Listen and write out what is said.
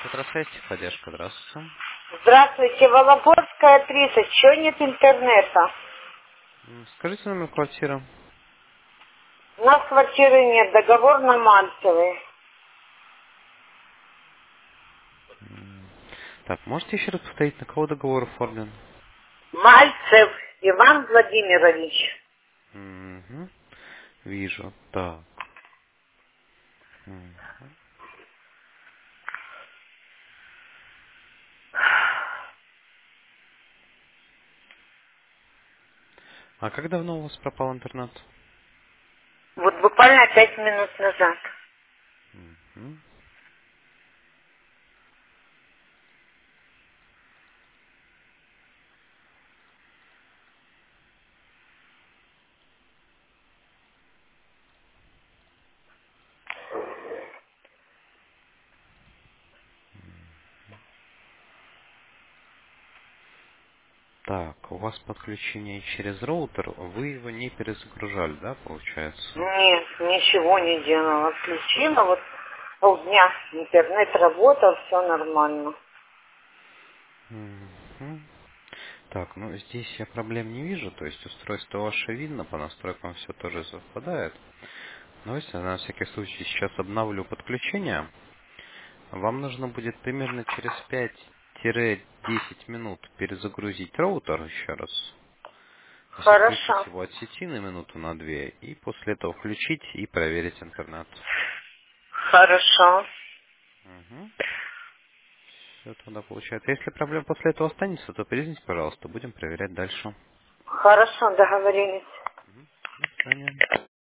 Утросвязь, поддержка, здравствуйте. Здравствуйте, Вологодская, 30. Чего нет интернета? Скажите номер квартиры. У нас квартиры нет, договор на Мальцевой. Так, можете еще раз повторить, на кого договор оформлен? Мальцев Иван Владимирович. Угу. Вижу. Так. М. А как давно у вас пропал интернет? Вот буквально 5 минут назад. Мгм. Так, у вас подключение через роутер, вы его не перезагружали, да, получается? Нет, ничего не делала. Включила, вот полдня интернет работал, все нормально. Мгм. Так, ну здесь я проблем не вижу, то есть устройство ваше видно, по настройкам все тоже совпадает. Но если на всякий случай сейчас обновлю подключение, вам нужно будет примерно через 5-10 минут перезагрузить роутер еще раз. То есть отключить Хорошо, его от сети на минуту, на две, и после этого включить и проверить интернет. хорошо. Угу. Все тогда получается. Если проблема после этого останется, то перезвоните, пожалуйста, будем проверять дальше. Хорошо, договорились. До свидания.